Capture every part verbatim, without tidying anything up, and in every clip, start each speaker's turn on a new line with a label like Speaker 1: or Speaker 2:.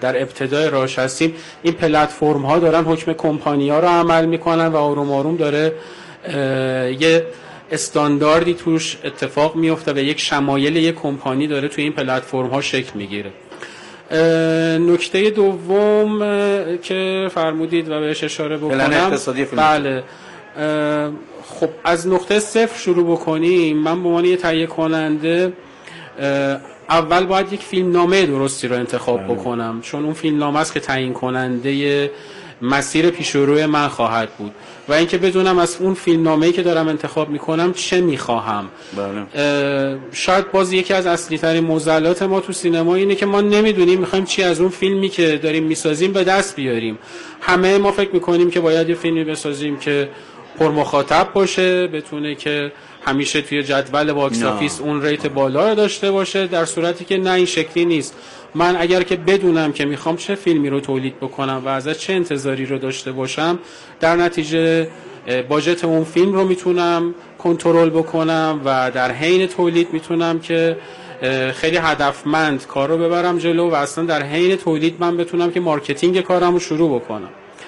Speaker 1: در ابتدای راهش هستیم، این پلتفرم ها دارن حکم کمپانی ها رو عمل میکنن و آروم آروم داره یه استانداردی توش اتفاق میفته و یک شمایل یک کمپانی داره توی این پلتفرم ها شکل میگیره. نکته دوم که فرمودید و بهش اشاره بکنم، بله، خب از نقطه صفر شروع بکنیم. من به عنوان یه تهیه کننده اول باید یک فیلمنامه درستی رو انتخاب بکنم، چون اون فیلمنامه است که تعیین کننده مسیر پیشروی من خواهد بود و اینکه بدونم از اون فیلمنامه‌ای که دارم انتخاب میکنم چه میخواهم. بله. شاید باز یکی از اصلی ترین معضلات ما تو سینما اینه که ما نمیدونیم میخوایم چی از اون فیلمی که داریم میسازیم به دست بیاریم. همه ما فکر میکنیم که باید یه فیلمی بسازیم که پر مخاطب باشه، بتونه که همیشه توی جدول باکس آفیس اون ریت بالا رو داشته باشه، در صورتی که نه، این شکلی نیست. من اگر که بدونم که میخوام چه فیلمی رو تولید بکنم و ازش چه انتظاری رو داشته باشم، در نتیجه باجت اون فیلم رو میتونم کنترل بکنم و در حین تولید میتونم که خیلی هدفمند کار رو ببرم جلو و اصلا در حین تولید من بتونم که مارکتینگ کارم رو شروع بکنم.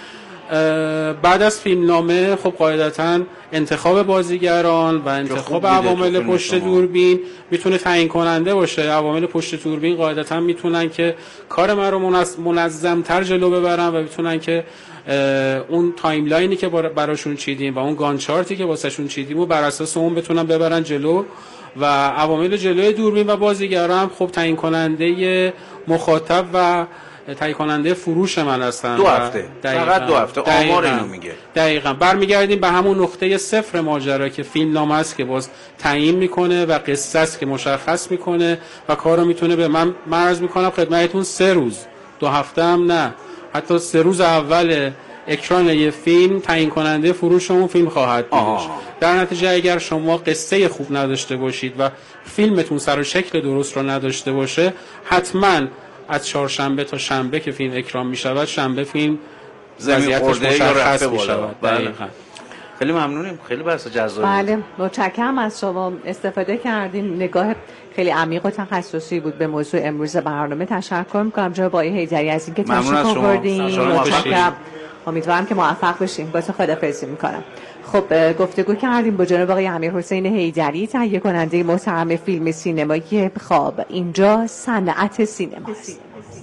Speaker 1: بعد از فیلمنامه خب قاعدتاً انتخاب بازیگران و انتخاب عوامل پشت دوربین میتونه تعیین کننده باشه. عوامل پشت دوربین قاعدتاً میتونن که کار من رو منظم‌تر جلو ببرن و میتونن که اون تایملاینی که براشون چیدیم و اون گان چارتی که واسهشون چیدیم و بر اساس اون بتونن ببرن جلو. و عوامل جلوی دوربین و بازیگران خب تعیین کننده مخاطب و تهیه کننده فروش من هستن.
Speaker 2: دو هفته فقط دو هفته آمار اینو میگه.
Speaker 1: دقیقاً برمیگردیم به همون نقطه صفر ماجرا که فیلمنامه است که باز تعیین میکنه و قصه است که مشخص میکنه و کارو میتونه به من عرض میکنم خدمتتون سه روز، دو هفته هم نه، حتی سه روز اول اکران یه فیلم تعیین کننده فروش اون فیلم خواهد بود. در نتیجه اگر شما قصه خوب نداشته باشید و فیلمتون سر و شکل درست رو نداشته باشه، حتما از چهارشنبه تا شنبه که فیلم اکران می شود، شنبه فیلم
Speaker 2: زمین خورده یا رفته
Speaker 1: می شود. بله.
Speaker 2: خیلی ممنونیم، خیلی بحث جذابی.
Speaker 3: بله، متشکرم از شما، استفاده کردیم، نگاه خیلی عمیق و تخصصی بود به موضوع امروز برنامه. تشکر می‌کنم جناب آقای حیدری از اینکه تشریف آوردین. متشکرم، امیدوارم که موفق بشیم. با تو خداحافظی می‌کنم. خب گفتگو کردیم با جناب آقای امیرحسین حیدری، تهیه کننده محترم فیلم سینمایی خواب. اینجا صنعت سینما است.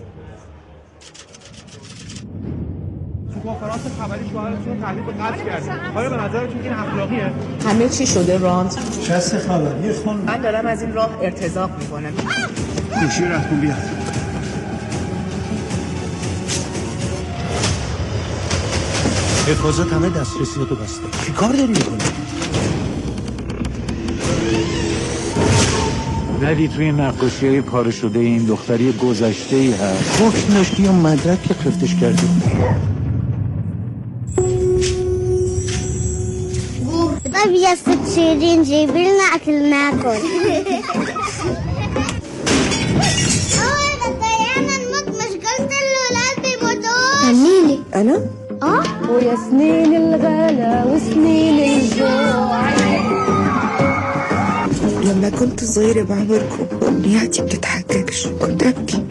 Speaker 4: تو کنفرانس خبری شوهرتون تهدید به قتل کرد. آیا به نظرتون این اخلاقیه؟
Speaker 5: همه چی شده راند.
Speaker 6: چه خبریه خانم؟
Speaker 5: من دارم از این راه ارتزاق میکنم.
Speaker 4: گوشی رفتون بیاد.
Speaker 6: حفاظت همه دسترسیاتو بسته. چی کار داری میکنی؟ ولی توی نقاشی های پاره شده این دختری گذشته ای هست. حکم داشتی یا مدرک که خفتش کردی؟
Speaker 7: طب ست شيرين جيب لنا أكل ناكل. هنيلي
Speaker 5: أنا؟
Speaker 7: آه
Speaker 8: ويا سنين الغلا وسنين الجوع.
Speaker 5: لما كنت صغيرة بعمركم أمنياتي بتتحققش كنت أبكي.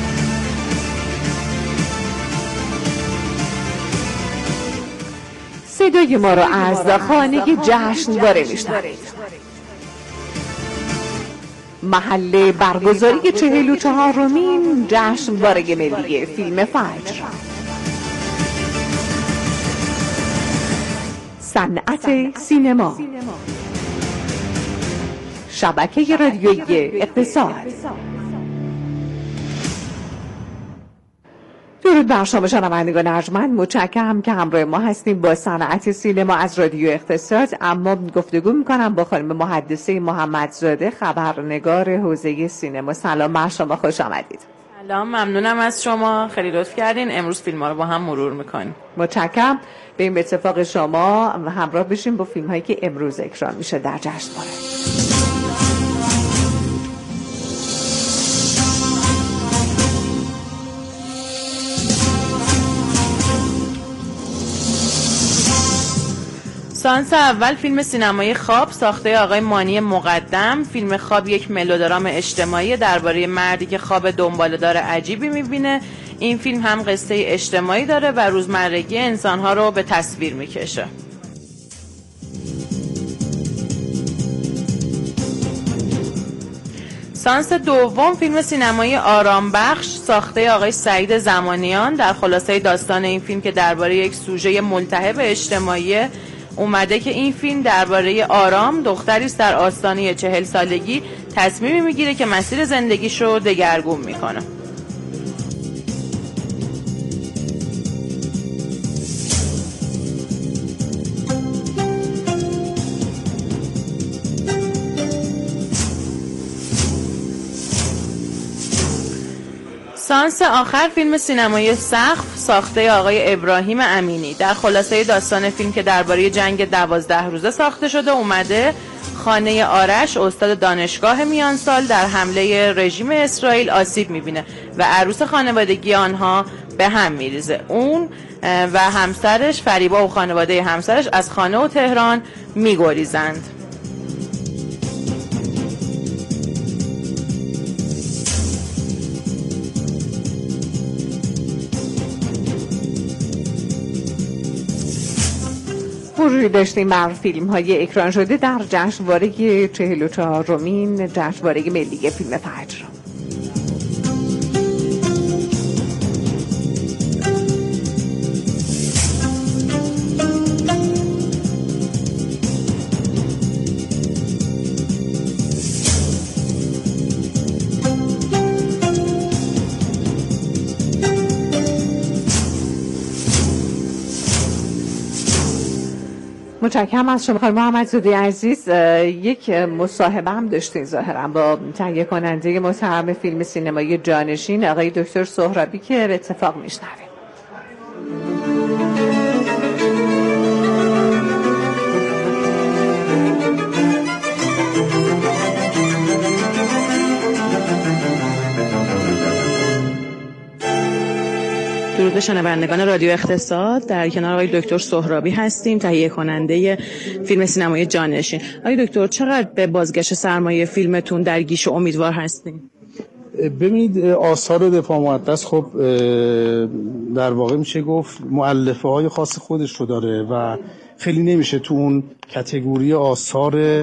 Speaker 3: صدای ما رو از خانه جشنواره میشنوید. محل برگزاری چهل و چهارمین جشنواره ملی فیلم فجر. صنعت سینما. شبکه رادیویی اقتصاد. درود بر شما شنوندگان ارجمند، متشکرم که همراه ما هستیم با صنعت سینما از رادیو اقتصاد. اما گفتگو میکنم با خانم محدثه محمدزاده، خبرنگار حوزه سینما. سلام بر شما، خوش آمدید.
Speaker 9: سلام، ممنونم از شما، خیلی لطف کردین. امروز فیلم ها رو با هم مرور میکنیم.
Speaker 3: متشکرم. به این اتفاق شما همراه بشیم با فیلم هایی که امروز اکران میشه در جشنواره.
Speaker 9: سانس اول فیلم سینمایی خواب ساخته آقای مانی مقدم. فیلم خواب یک ملودرام اجتماعی درباره مردی که خواب دنباله‌دار عجیبی می‌بینه. این فیلم هم قصه اجتماعی داره و روزمرگی انسانها رو به تصویر میکشه. سانس دوم فیلم سینمایی آرام بخش ساخته آقای سعید زمانیان. در خلاصه داستان این فیلم که درباره یک سوژه ملتهب اجتماعی اومده که این فیلم درباره آرام، دختری است در آستانه چهل سالگی تصمیمی میگیره که مسیر زندگیش رو دگرگون میکنه. سانس آخر فیلم سینمایی سقف ساخته آقای ابراهیم امینی. در خلاصه داستان فیلم که درباره جنگ دوازده روزه ساخته شده اومده خانه آرش استاد دانشگاه میان سال در حمله رژیم اسرائیل آسیب میبینه و عروس خانوادگی آنها به هم میریزه. اون و همسرش فریبا و خانواده همسرش از خانه و تهران میگریزند.
Speaker 3: مروری داشتیم بر فیلم های اکران شده در جشنواره چهل و چهارمین جشنواره ملی فیلم فجر. متشکرم از شما خانم محمدزاده عزیز. یک مصاحبه هم داشتین ظاهرا با تهیه کننده محترم فیلم سینمایی جانشین آقای دکتر سهرابی که به اتفاق میشنویم.
Speaker 9: درود شنوندگان رادیو اقتصاد، در کنار آقای دکتر سهرابی هستیم، تهیه کننده فیلم سینمایی جانشین. آقای دکتر چقدر به بازگشت سرمایه فیلمتون در گیشه امیدوار هستین؟
Speaker 10: ببینید آثار دفاع مقدس خب در واقع میشه گفت مؤلفه های خاص خودش رو داره و خیلی نمیشه تو اون کاتگوری آثار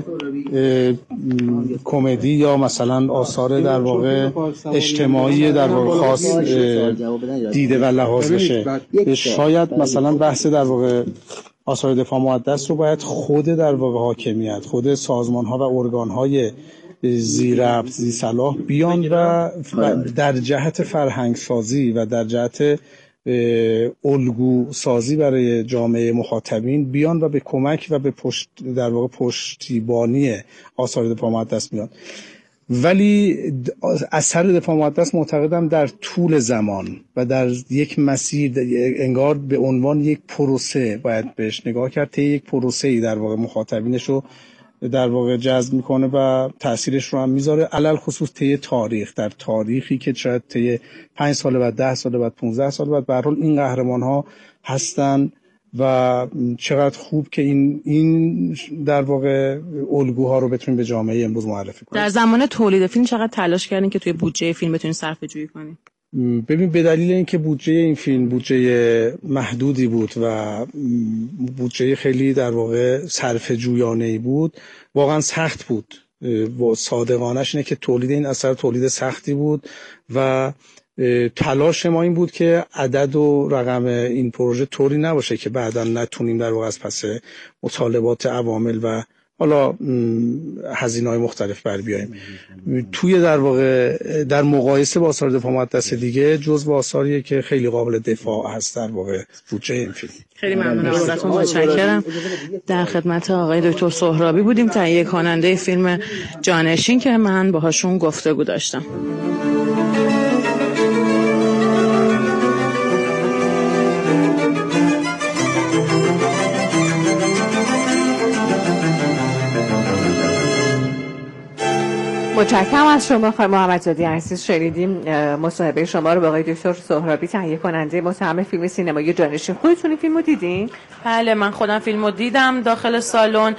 Speaker 10: کمدی یا مثلا آثار در واقع اجتماعی در واقع خاص دیده و لحاظ بشه. شاید مثلا بحث در واقع آثار دفاع مقدس رو باید خود در واقع حاکمیت، خود سازمان ها و ارگان های زی ربط زی صلاح بیان و در جهت فرهنگ سازی و در جهت الگو سازی برای جامعه مخاطبین بیان و به کمک و به پشت در واقع پشتیبانی آثار دفاع مقدس بیان. ولی اثر دفاع مقدس معتقدم در طول زمان و در یک مسیر انگار به عنوان یک پروسه باید بهش نگاه کرد، طی یک پروسه‌ای در واقع مخاطبینش رو در واقع جذب میکنه و تأثیرش رو هم میذاره، علل خصوص طی تاریخ، در تاریخی که شاید طی پنج سال بعد، ده سال بعد، پونزده سال بعد به هر حال این قهرمان ها هستن و چقدر خوب که این این در واقع الگوها رو بتونیم به جامعه امروز معرفی کنیم.
Speaker 9: در زمان تولید فیلم چقدر تلاش کردین که توی بودجه فیلم بتونین صرفه جویی کنین؟
Speaker 10: ببین به دلیل اینکه بودجه این فیلم بودجه محدودی بود و بودجه خیلی در واقع صرفه جویانه‌ای بود، واقعا سخت بود. و صادقانش اینه که تولید این اثر تولید سختی بود و تلاش ما این بود که عدد و رقم این پروژه طوری نباشه که بعدا نتونیم در واقع از پس مطالبات عوامل و حالا هزینه‌های مختلف بر بیاییم. توی در واقع در مقایسه با آثار دفاع مقدس دیگه جزو آثاریه که خیلی قابل دفاع هست در واقع بودجه این فیلم.
Speaker 9: خیلی ممنونم ازتون، متشکرم. در خدمت آقای دکتر سهرابی بودیم، تهیه کننده فیلم جانشین که من باهاشون گفتگو داشتم.
Speaker 3: متشکرم از شما خانم محمدزادی عزیز. شنیدیم مصاحبه شما رو با آقای دکتر سهرابی، تهیه کننده متهم فیلم سینمایی جانشین. خودتون این فیلمو دیدین؟
Speaker 9: بله من خودم فیلمو دیدم داخل سالن.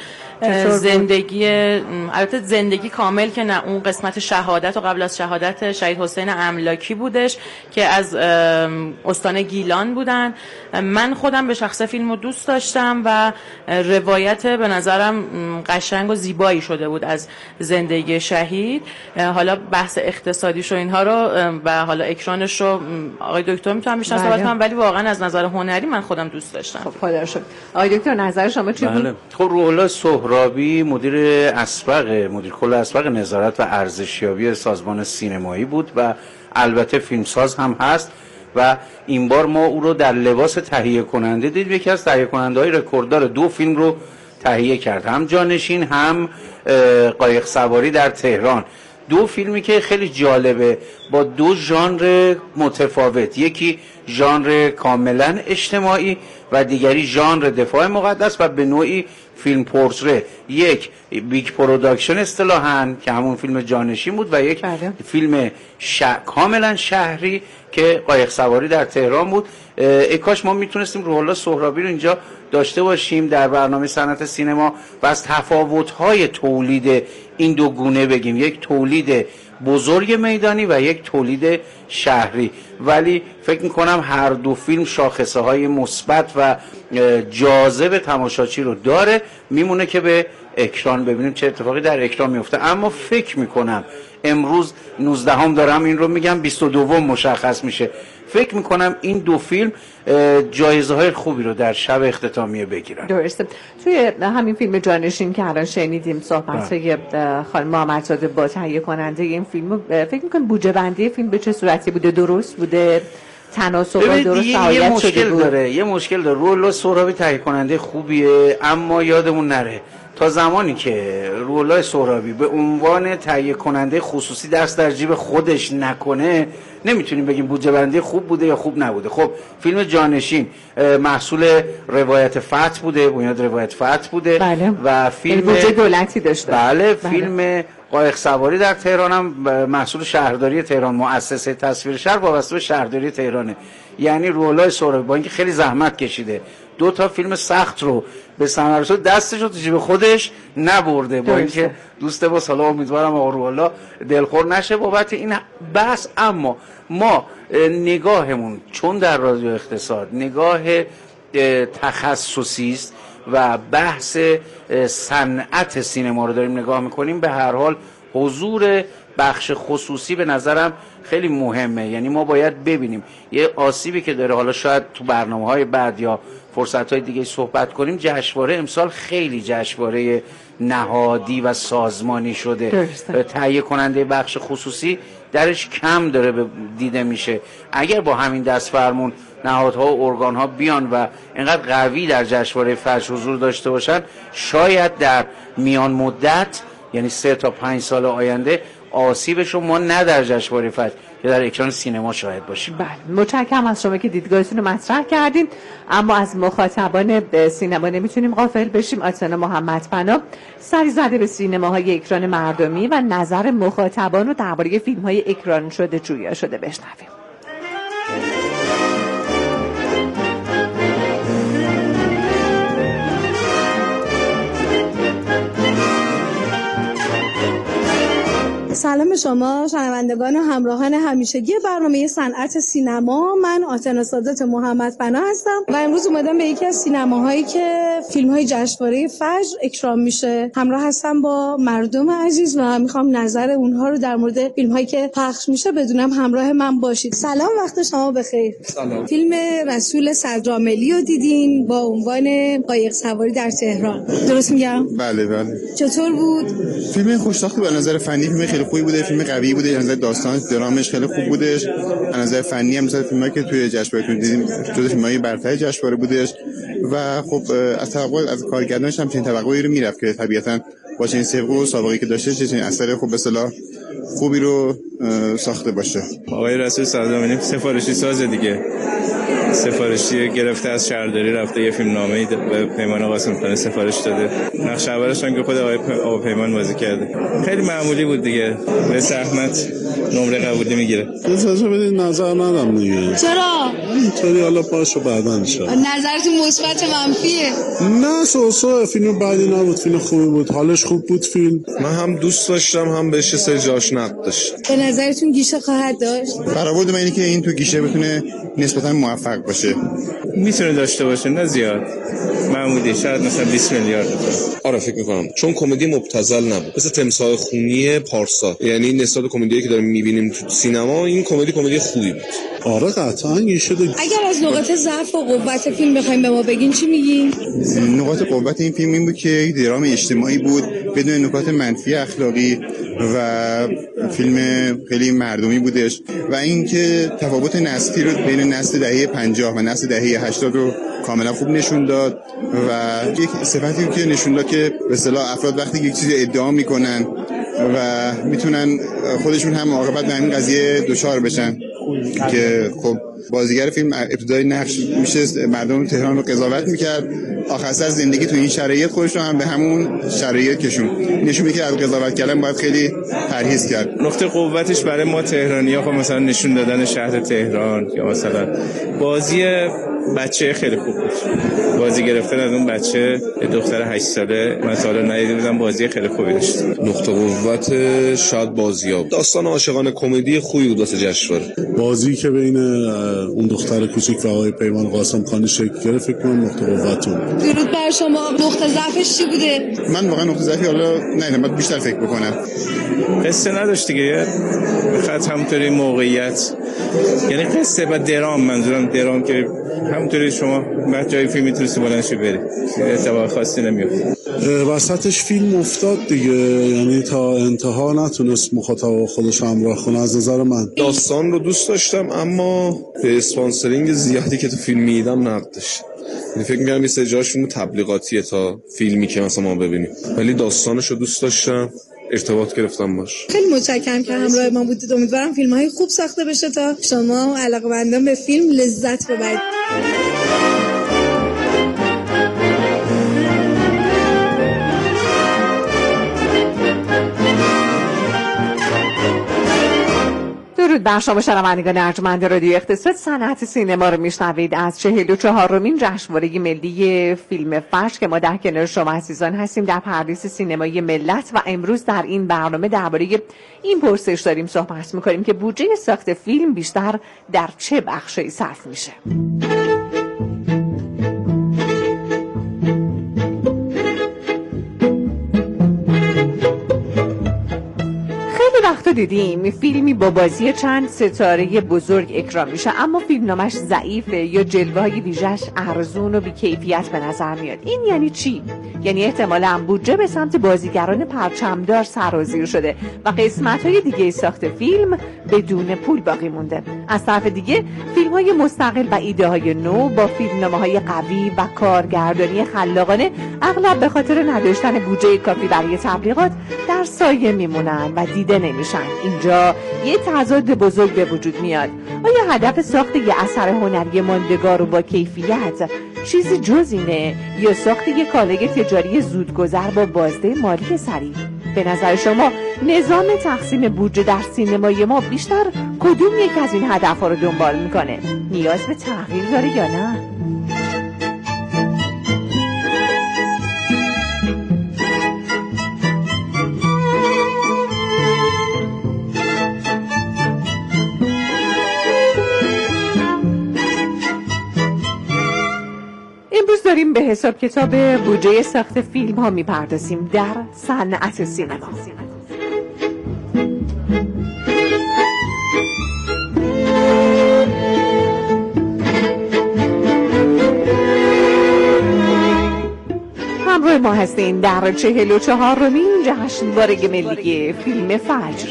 Speaker 9: زندگی البته زندگی کامل که نه، اون قسمت شهادت و قبل از شهادت شهید حسین املاکی بودش که از استان گیلان بودن. من خودم به شخص فیلمو دوست داشتم و روایت به نظرم قشنگ و زیبایی شده بود از زندگی شهید. حالا بحث اقتصادیش و اینها رو و حالا اکرانش رو آقای دکتر میتونم بیشتر صحبت کنم، ولی واقعا از نظر هنری من خودم دوست داشتم.
Speaker 3: خب خدا رو شکر. آقای دکتر نظر شما چی بود؟
Speaker 2: خب روح‌الله سهرابی مدیر اسبق مدیر کل اسبق نظارت و ارزشیابی سازمان سینمایی بود و البته فیلمساز هم هست و این بار ما او رو در لباس تهیه کننده دید. یکی از تهیه کننده های رکورددار دو فیلم رو تهیه کرد، هم جانشین هم قایق سواری در تهران. دو فیلمی که خیلی جالبه با دو ژانر متفاوت، یکی ژانر کاملا اجتماعی و دیگری ژانر دفاع مقدس و به نوعی فیلم پورتره. یک بیگ پروداکشن اصطلاحاً که همون فیلم جانشین بود و یک بله. فیلم ش... کاملا شهری که قایق سواری در تهران بود. ای کاش ما میتونستیم روح‌الله سهرابی رو اینجا داشته باشیم در برنامه صنعت سینما و از تفاوت‌های تولید این دو گونه بگیم، یک تولید بزرگ میدانی و یک تولید شهری. ولی فکر میکنم هر دو فیلم شاخصه های مثبت و جاذب تماشاچی رو داره. میمونه که به اکران ببینیم چه اتفاقی در اکران میفته. اما فکر میکنم امروز نوزدهم دارم این رو میگم، بیست و دوم مشخص میشه. فکر میکنم این دو فیلم جایزه های خوبی رو در شب اختتامیه بگیرن.
Speaker 3: درسته. توی همین فیلم جانشین که الان شنیدیم صحبت های خانم محمدزاده با تهیه کننده این فیلم، فکر میکنم بودجه بندی فیلم به چه صورتی بوده؟ درست بوده؟ تناسب درست رعایت شده بود؟
Speaker 2: داره یه مشکل داره. روح‌الله سهرابی تهیه کننده خوبیه، اما یادمون نره تا زمانی که روح‌الله سهرابی به عنوان تهیه کننده خصوصی دست در جیب خودش نکنه نمیتونیم بگیم بودجه بندی خوب بوده یا خوب نبوده. خب فیلم جانشین محصول روایت فتح بوده، بنیاد روایت فتح بوده.
Speaker 3: بله.
Speaker 2: و فیلم
Speaker 3: بودجه دولتی داشته.
Speaker 2: بله, بله. فیلم قایق سواری در تهران هم محصول شهرداری تهران، مؤسسه تصویر شهر وابسته به شهرداری تهرانه. یعنی روح‌الله سهرابی با اینکه خیلی زحمت کشیده دو تا فیلم سخت رو به ثمر رسوند، دستش رو تو جیب خودش نبرده. با اینکه دوست با سلام امیدوارم آقا روح‌الله دلخور نشه بابت این بحث. اما ما نگاهمون چون در رادیو اقتصاد نگاه تخصصی است و بحث صنعت سینما رو داریم نگاه میکنیم، به هر حال حضور بخش خصوصی به نظرم خیلی مهمه. یعنی ما باید ببینیم یه آسیبی که داره، حالا شاید تو برنامه‌های بعد یا فرصت‌های دیگه صحبت کنیم، جشنواره امسال خیلی جشنواره نهادی و سازمانی شده. تهیه کننده بخش خصوصی درش کم داره دیده میشه. اگر با همین دست فرمون نهادها و ارگانها بیان و اینقدر قوی در جشنواره فجر حضور داشته باشن، شاید در میان مدت یعنی سه تا پنج سال آینده آسیبش رو ما نه در جشنواره فجر که در اکران سینما شاهد باشیم.
Speaker 3: بله، متشکرم از شما که دیدگاهتون رو مطرح کردین. اما از مخاطبان سینما نمیتونیم غافل بشیم. آتنا محمدپناه سری زده به سینماهای اکران مردمی و نظر مخاطبان رو درباره فیلم‌های اکران شده جویا شده بشنویم.
Speaker 8: سلام به شما شنوندگان و همراهان همیشگی برنامه صنعت سینما. من آتنا سادات محمدپناه هستم و امروز اومدم به یکی از سینماهایی که فیلم‌های جشنواره فجر اکرام میشه همراه هستم با مردم عزیز و میخوام نظر اونها رو در مورد فیلم‌هایی که پخش میشه بدونم. همراه من باشید. سلام، وقت شما بخیر.
Speaker 10: سلام.
Speaker 8: فیلم رسول صدراملی رو دیدین با عنوان قایق سواری در تهران، درست میگم؟
Speaker 10: بله بله.
Speaker 8: چطور بود؟
Speaker 10: فیلم خوش‌ساخته، به نظر فنی فیلم خیلی خوبی بوده، فیلم قوی بوده، از نظر داستان درامش خیلی خوب بودش، از نظر فنی هم مثلا فیلمایی که توی جشنواره دیدیم جزو فیلمای برتر جشنواره بودش و خب از توقع از کارگردانش هم چنین توقعی رو میرفت که طبیعتاً با چنین سابقه و سابقه‌ای که داشته چنین اثر خوب به اصطلاح خوبی رو ساخته باشه.
Speaker 11: آقای رسول صدراملی سفارشی ساز دیگه، سفارشی گرفته از شهرداری رفته یه فیلم نامه‌ای به پیمان قاسم‌خانی سفارش داده. نقش اولش هم که خود آقای آقا پیمان بازی کرده. خیلی معمولی بود دیگه. به زحمت نمره قبولی میگیره.
Speaker 12: اجازه بدید نظر ندم دیگه.
Speaker 8: چرا؟
Speaker 12: اینطوری حالا پاشو بعداً ان شاء الله.
Speaker 8: نظرتون مثبت منفیه؟
Speaker 12: نه سوسو فیلم بعدی نبود، فیلم خوبی بود، حالش خوب بود فیلم.
Speaker 13: من هم دوست داشتم هم بهش سه جاش نقد داشت.
Speaker 8: به نظرتون گیشه خواهد داشت؟
Speaker 14: برآورد من اینه که این تو گیشه بتونه نسبتاً موفق باشه.
Speaker 11: میتونه داشته باشه، نه زیاد. معمولی، شاید مثلا بیست میلیارد.
Speaker 13: آره فکر میکنم چون کمدی مبتذل نبود، مثل تمساح خونی پارسا، یعنی نسبت کمدیایی که داریم میبینیم تو سینما این کمدی کمدی خوبی بود.
Speaker 12: آره قطعاً گیشه داشت.
Speaker 8: اگر از نقاط ضعف و قوت فیلم بخوایم به ما بگین چی میگین؟
Speaker 14: نقاط قوت این فیلم این بود که یک درام اجتماعی بود بدون نکات منفی اخلاقی و فیلم خیلی مردمی بودش و اینکه تفاوت نسلی رو بین نسل دهه پنجاه و نسل دهه هشتاد رو کاملا خوب نشون داد و یک صفتی که نشون داد که به اصطلاح افراد وقتی یک چیزی ادعا میکنن و میتونن خودشون هم عاقبت به همین قضیه دچار بشن که خب بازیگر فیلم ابتدای نقش میشه مردم تهران رو قضاوت میکرد، آخر سر زندگی تو این شرایط خودش رو هم به همون شرایط کشون. نشون میده که از قضاوت کردن باید خیلی پرهیز کرد.
Speaker 11: نقطه قوتش برای ما تهرانی‌ها خب مثلا نشون دادن شهر تهران یا مثلا بازی بچه خیلی خوب بود. بازی گرفتن از اون بچه دختر هشت ساله من تا حالا ندیده بودم، بازی خیلی خوبی داشت.
Speaker 13: نقطه قوت شاید بازی‌ها. داستان عاشقانه کمدی خوبی بود واسه جشنواره.
Speaker 12: بازی که بین اون دختر کوچیک و آقای پیمان قاسم‌خانی شکل گرفت فکر کنم نقطه قوتون.
Speaker 8: درود بر شما. نقطه ضعفش چی بوده؟
Speaker 14: من واقعا نقطه ضعفی حالا نه باید بیشتر فکر بکنم.
Speaker 11: قصه نداشت دیگه. خط همونطوری موقعیت یعنی قصه و درام، منظورم درام که همونطوری شما بعد جای فیلم میتونستی بلندشی بری اتفاق خاصی نمیفته.
Speaker 12: وسطش فیلم افتاد دیگه، یعنی تا انتها نتونست مخاطب خودش همراه کنه از نظر من.
Speaker 13: داستان رو دوست داشتم اما به اسپانسرینگ زیادی که تو فیلم میدم نقد داشت. یعنی فکر می‌کردم این سه جاشون تبلیغاتیه تا فیلمی که مثلا ما ببینیم، ولی داستانش رو دوست داشتم، ارتباط گرفتم باش.
Speaker 8: خیلی متشکرم که همراه ما بودید. امیدوارم فیلم‌های خوب ساخته بشه تا شما علاقه‌مندان به فیلم لذت ببرید.
Speaker 3: درود بر شما شنوندگان ارجمند رادیو اقتصاد صنعت سینما رو میشنوید از چهل و چهارمین جشنواره ملی فیلم فجر که ما در کنار شما عزیزان هستیم در پردیس سینمایی ملت و امروز در این برنامه درباره این پرسش داریم صحبت میکنیم که بودجه ساخت فیلم بیشتر در چه بخشی صرف میشه. وقتا دیدیم فیلمی با بازی چند ستاره بزرگ اکرام میشه اما فیلمنامش ضعیفه یا جلوه‌های ویژه‌اش ارزون و بی‌کیفیت به نظر میاد. این یعنی چی؟ یعنی احتمالاً بودجه به سمت بازیگران پرچمدار سرازیر شده و قسمت‌های دیگه ساخت فیلم بدون پول باقی مونده. از طرف دیگه فیلم‌های مستقل و ایده‌های نو با فیلمنامه‌های قوی و کارگردانی خلاقانه اغلب به خاطر نداشتن بودجه کافی برای تبلیغات در سایه میمونن و دیده نمیشن. اینجا یه تضاد بزرگ به وجود میاد. آیا هدف ساخت یه اثر هنری ماندگار و با کیفیت چیزی جز اینه یا ساخت یه کالای تجاری زودگذر با بازده مالی سریع؟ به نظر شما نظام تقسیم بودجه در سینمای ما بیشتر کدوم یک از این هدفها رو دنبال میکنه؟ نیاز به تغییر داره یا نه؟ امروز داریم به حساب کتاب بودجه ساخت فیلم ها میپردازیم در صنعت سینما. همراه ما هستین در چهل و چهارمین جشنواره ملی فیلم فجر.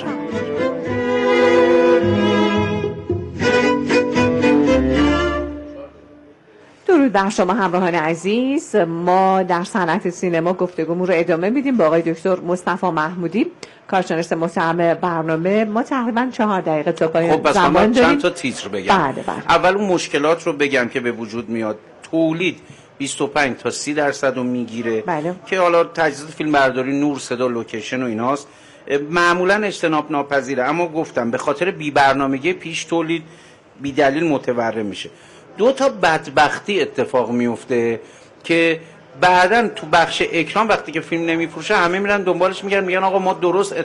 Speaker 3: درود بر شما همراهان عزیز. ما در صنعت سینما گفتگومون رو ادامه میدیم با آقای دکتر مصطفی محمودی، کارشناس متهم برنامه. ما تقریبا چهار دقیقه تا پایان
Speaker 2: خب
Speaker 3: زمان داریم.
Speaker 2: چند تا تیتر بگم.
Speaker 3: بله بله.
Speaker 2: اول اون مشکلات رو بگم که به وجود میاد. تولید بیست و پنج تا سی درصد رو میگیره،
Speaker 3: بله.
Speaker 2: که حالا تجهیزات فیلم برداری، نور، صدا، لوکیشن و ایناست، معمولا اجتناب ناپذیره. اما گفتم به خاطر بی برنامگی پیش تولید بی دلیل متورم میشه. دو تا بدبختی اتفاق میفته که بعدن تو بخش اکران وقتی که فیلم نمیفروشه همه میرن دنبالش، میگن میگن آقا ما درست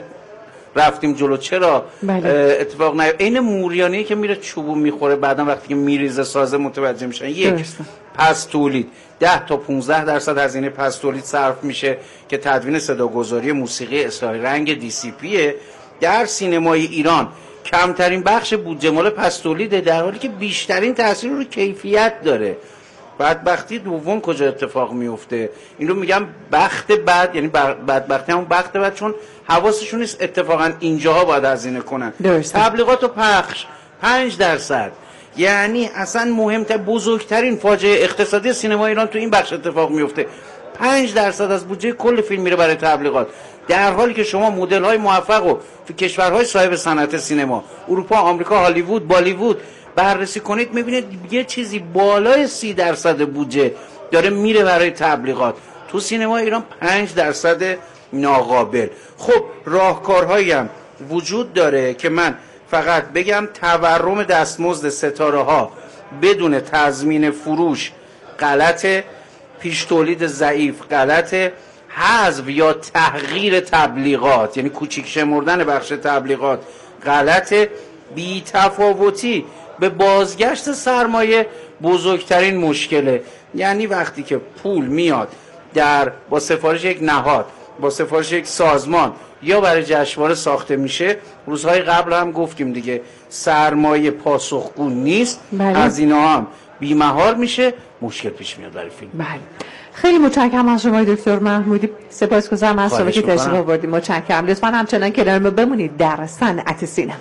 Speaker 2: رفتیم جلو، چرا بله. اتفاق نیفتاد؟ این موریانه‌ای که میره چوبو میخوره بعدن وقتی که میریزه سازه متوجه میشن. یک درسته. پس تولید ده تا پانزده درصد هزینه پس تولید صرف میشه که تدوین صداگذاری، موسیقی، اصلاح رنگ، دی سی پیه. در سینمای ایران کمترین بخش بودجه مال پس تولیده، در حالی که بیشترین تاثیر رو کیفیت داره. بدبختی دوم کجا اتفاق میفته؟ این رو میگم بخت بد، یعنی بدبختی همون بخت بد، چون حواسشون نیست اتفاقا اینجاها باید هزینه کنن. درسته. تبلیغات و پخش پنج درصد، یعنی اصلا مهمتر بزرگترین فاجعه اقتصادی سینما ایران تو این بخش اتفاق میفته. پنج درصد از بودجه کل فیلم میره برای تبلیغات، در حالی که شما مدل های موفق و تو کشورهای صاحب صنعت سینما، اروپا، آمریکا، هالیوود، بالیوود بررسی کنید، میبینید یه چیزی بالای سی درصد بودجه داره میره برای تبلیغات. تو سینما ایران پنج درصد ناقابل. خب راهکارهایی هم وجود داره که من فقط بگم: تورم دستمزد ستاره ها بدون تضمین فروش غلطه، پیش تولید ضعیف غلطه، حذف یا تغییر تبلیغات یعنی کوچیک شمردن بخش تبلیغات غلطه، بی تفاوتی به بازگشت سرمایه بزرگترین مشکله. یعنی وقتی که پول میاد در با سفارش یک نهاد، با سفارش یک سازمان یا برای جشنواره ساخته میشه، روزهای قبل هم گفتیم دیگه، سرمایه پاسخگو نیست، از اینا هم بیمهار میشه، مشکل پیش میاد برای فیلم.
Speaker 3: بله. خیلی متشکرم از شما دکتر محمودی، سپاسگزارم از شما که تشریف آوردید. متشکرم. لطفاً همچنان کنار ما بمونید در صنعت سینما.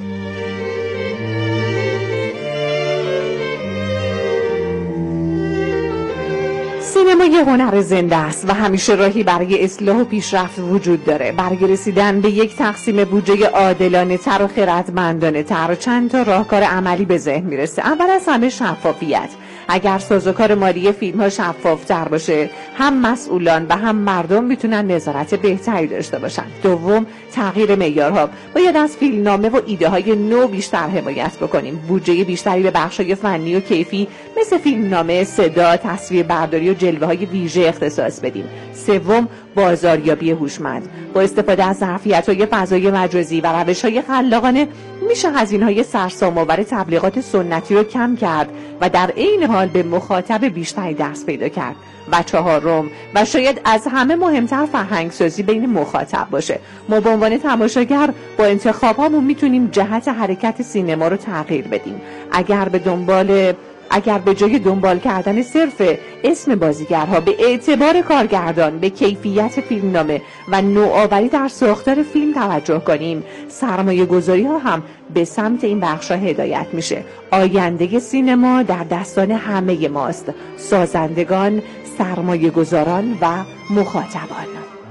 Speaker 3: سینما یه هنر زنده است و همیشه راهی برای اصلاح و پیشرفت وجود داره. برای رسیدن به یک تقسیم بودجه عادلانه تر و خردمندانه تر چند تا راهکار عملی به ذهن میرسه. اول از همه شفافیت. اگر سازوکار مالی فیلم ها شفاف تر باشه، هم مسئولان و هم مردم میتونن نظارت بهتری داشته باشن. دوم، تغییر معیارها. باید از فیلمنامه و ایده های نو بیشتر حمایت بکنیم. بودجه بیشتری به بخش‌های فنی و کیفی مثل فیلمنامه، صدا، تصویر برداری و جلوه های ویژه اختصاص بدیم. سوم، بازاریابی هوشمند. با استفاده از ظرفیت‌های فضای مجازی و روش‌های خلاقانه میشه هزینه‌های سرسام‌آور تبلیغات سنتی رو کم کرد و در عین حال به مخاطب بیشتری دست پیدا کرد. و چهارم و شاید از همه مهمتر، فرهنگ‌سازی بین مخاطب باشه. ما به عنوان تماشاگر با انتخابامون میتونیم جهت حرکت سینما رو تغییر بدیم. اگر به دنبال اگر به جای دنبال کردن صرف اسم بازیگرها به اعتبار کارگردان، به کیفیت فیلمنامه و نوآوری در ساختار فیلم توجه کنیم، سرمایه گذاری ها هم به سمت این بخشا هدایت میشه. آینده سینما در دستان همه ماست، سازندگان، سرمایه گذاران و مخاطبان.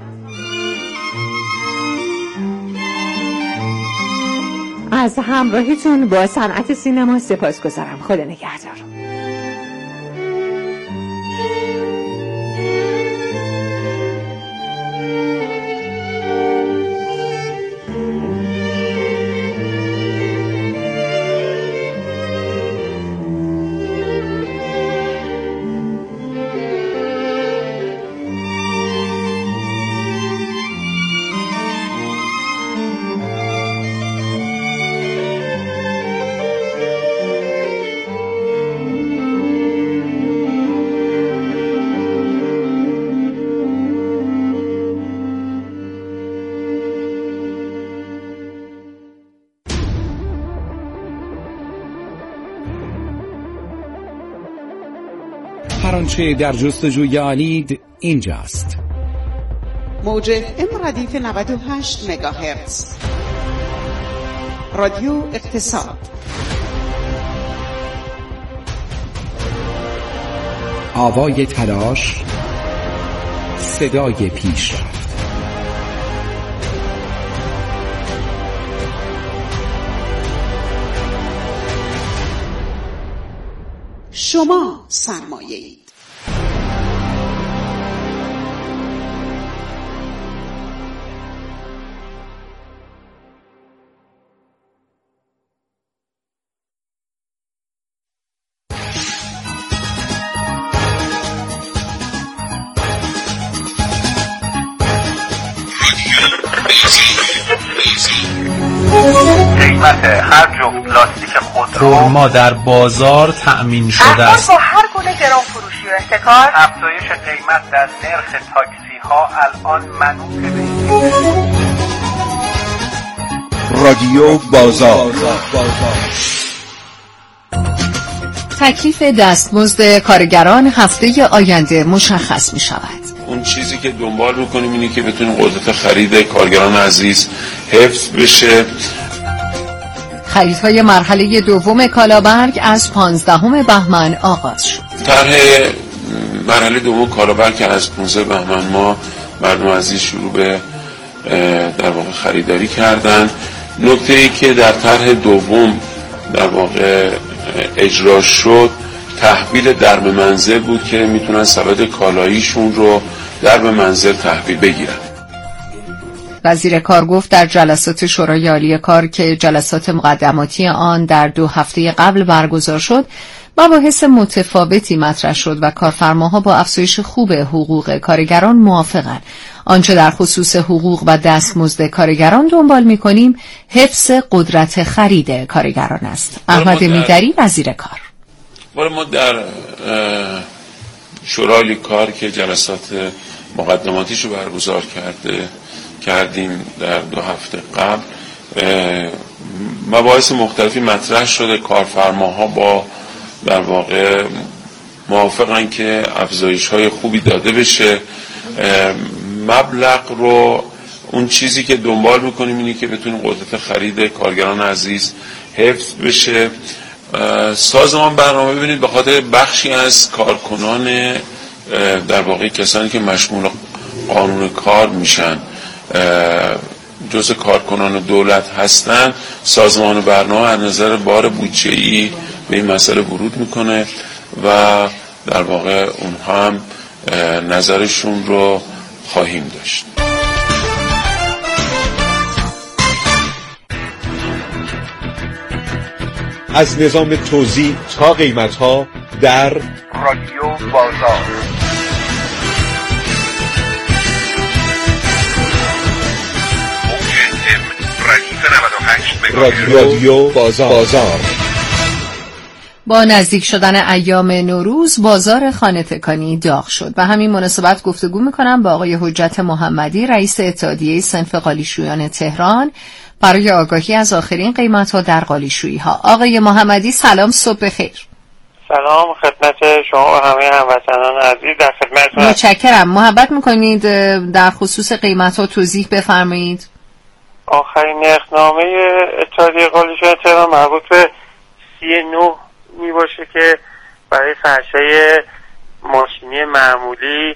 Speaker 3: از همراهیتون با صنعت سینما سپاسگزارم. خدا نگهدار.
Speaker 15: هر آنچه در جستجوی آلید اینجاست.
Speaker 16: موج ام ردیف نود و هشت مگاهرتز، رادیو اقتصاد.
Speaker 15: آوای تلاش، صدای پیشرفت.
Speaker 16: شما سرمایه‌اید.
Speaker 17: قیمت هر جفت لاستیک خودرو
Speaker 1: خرما در بازار تأمین شده است.
Speaker 17: با هر گونه گران فروشی و احتکار افزایش قیمت در نرخ تاکسی ها الان منوط به
Speaker 18: رادیو بازار.
Speaker 19: تکلیف دستمزد کارگران هفته آینده مشخص می شود.
Speaker 20: اون چیزی که دنبال میکنیم اینه که بتونیم قدرت خرید کارگران عزیز حفظ بشه.
Speaker 19: خریدهای مرحله دوم کالابرگ از پانزدهم بهمن آغاز شد.
Speaker 20: طرح مرحله دوم کالابرگ که از پانزدهم بهمن ما مردم عزیز شروع به در واقع خریداری کردن. نکته ای که در طرح دوم در واقع اجرا شد تحویل درب منزل بود که میتونن سبد کالاییشون رو درب منزل تحویل بگیرن.
Speaker 19: وزیر کار گفت در جلسات شورای عالی کار که جلسات مقدماتی آن در دو هفته قبل برگزار شد، مباحث متفاوتی مطرح شد و کارفرماها با افزایش خوب حقوق کارگران موافقند. آنچه در خصوص حقوق و دستمزد کارگران دنبال می‌کنیم حفظ قدرت خرید کارگران است. احمد میدری، وزیر کار:
Speaker 20: ما در شورای کار که جلسات مقدماتیش رو برگزار کرده کردیم در دو هفته قبل، مباحث مختلفی مطرح شده. کارفرماها با در واقع موافقن که افزایش‌های خوبی داده بشه. مبلغ رو اون چیزی که دنبال میکنیم اینه که بتونیم قدرت خرید کارگران عزیز حفظ بشه. سازمان برنامه ببینید به خاطر بخشی از کارکنان در واقع کسانی که مشمول قانون کار میشن جزء کارکنان دولت هستن، سازمان برنامه از نظر بار بودجه‌ای به این مسئله ورود میکنه و در واقع اونها هم نظرشون رو خواهیم داشت.
Speaker 18: از نظام توزیع تا قیمت‌ها در
Speaker 17: رادیو بازار.
Speaker 18: رادیو بازار.
Speaker 19: با نزدیک شدن ایام نوروز بازار خانه تکانی داغ شد. به همین مناسبت گفتگو میکنم با آقای حجت محمدی، رئیس اتحادیه صنف قالیشویان تهران، برای آگاهی از آخرین قیمت‌ها در قالیشویی ها. آقای محمدی سلام، صبح بخیر.
Speaker 21: سلام خدمت شما و همه هموطنان عزیز، در خدمتتون.
Speaker 19: متشکرم. محبت میکنید در خصوص قیمت‌ها توضیح بفرمایید.
Speaker 21: آخرین نرخنامه اتحادیه قالیشویان تهران مربوط به سی و نه می باشه که برای فرشای ماشینی معمولی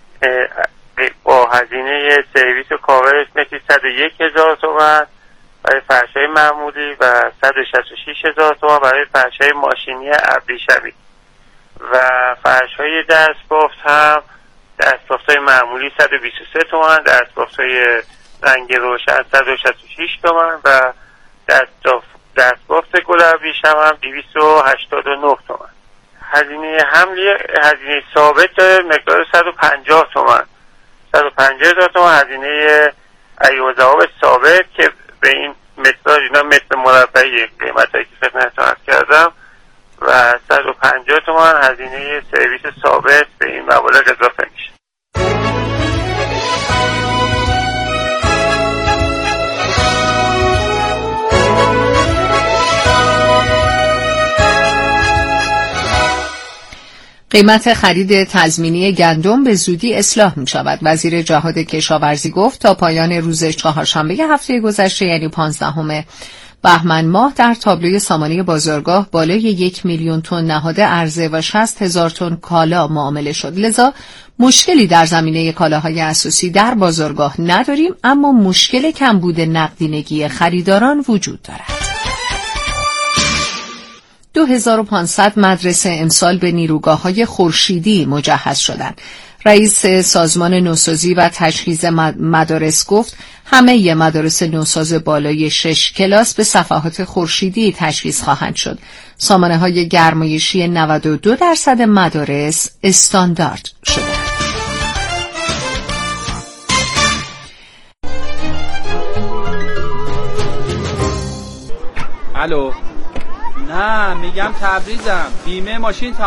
Speaker 21: با هزینه سرویس و کاورش مثل صد و یک هزار تومان برای فرشای معمولی و صد و شصت و شش هزار تومان برای فرشای ماشینی ابریشمی و فرشای دستبافت هم دستبافت‌های معمولی صد و بیست و سه تومان، دستبافت‌های رنگ روشن صد و شصت و شش تومان و دستبافت گل ابریشم هم دویست و هشتاد و نه تومان. هزینه حملی هزینه ثابت داره مقدار صد و پنجاه تومان، صد و پنجاه هزار تومان هزینه ایوب ضوابط ثابت که به این مقدار اینا متر مربعی قیمتایی که خدمتتون عرض کردم و صد و پنجاه تومان هزینه سرویس ثابت به این مبالغ اضافه میشه.
Speaker 19: قیمت خرید تضمینی گندم به زودی اصلاح می شود. وزیر جهاد کشاورزی گفت تا پایان روز چهارشنبه هفته گذشته یعنی پانزدهم بهمن ماه در تابلوی سامانه بازارگاه بالای یک میلیون تن نهاده عرضه و شصت هزار تن کالا معامله شد. لذا مشکلی در زمینه کالاهای اساسی در بازارگاه نداریم، اما مشکل کمبود نقدینگی خریداران وجود دارد. دو هزار و پانصد مدرسه امسال به نیروگاه‌های خورشیدی مجهز شدند. رئیس سازمان نوسازی و تجهیز مدارس گفت همه مدارس نوساز بالای شش کلاس به صفحات خورشیدی تجهیز خواهند شد. سامانه‌های گرمایشی نود و دو درصد مدارس استاندارد شدند.
Speaker 4: الو، نه میگم تبریزم، بیمه ماشین